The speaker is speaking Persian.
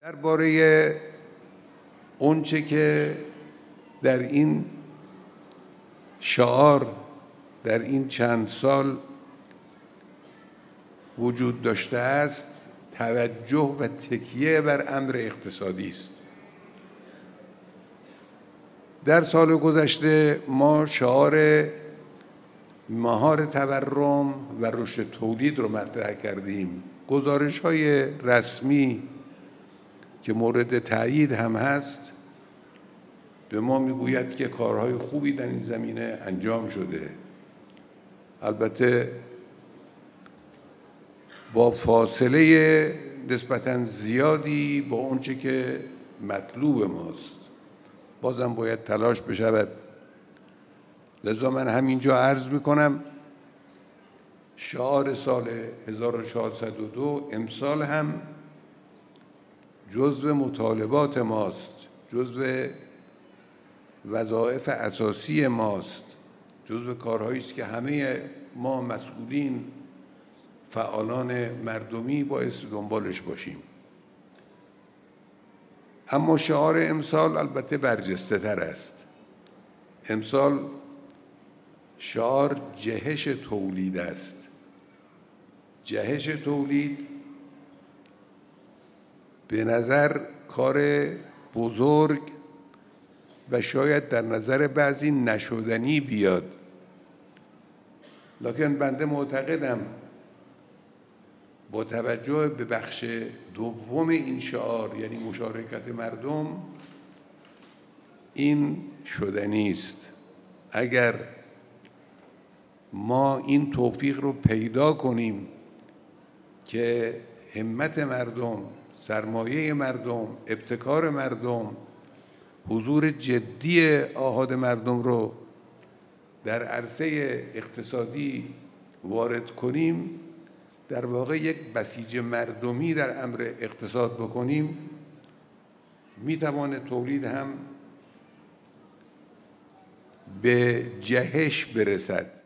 درباره اونچه که در این شعار در این چند سال وجود داشته است توجه و تکیه بر امر اقتصادی است. در سال گذشته ما شعار مهار تورم و رشد تولید رو مطرح کردیم. گزارش‌های رسمی که مورد تایید هم هست به ما میگوید که کارهای خوبی در این زمینه انجام شده، البته با فاصله نسبتاً زیادی با اونچه که مطلوب ماست. بازم باید تلاش بشود. لذا من همینجا عرض میکنم شعار سال 1402 امسال هم جزو مطالبات ماست، جزو وظایف اساسی ماست، جزو کارهایی است که همه ما مسئولین فعالان مردمی باعث دنبالش باشیم. اما شعار امسال البته برجسته تر است. امسال شعار جهش تولید است. جهش تولید به نظر کار بزرگ و شاید در نظر بعضی نشدنی بیاد، لکن بنده معتقدم با توجه به بخش دوم این شعار یعنی مشارکت مردم این شدنی است. اگر ما این توفیق رو پیدا کنیم که همت مردم، سرمایه مردم، ابتکار مردم، حضور جدی آحاد مردم رو در عرصه اقتصادی وارد کنیم، در واقع یک بسیج مردمی در امر اقتصاد بکنیم، میتواند تولید هم به جهش برسد.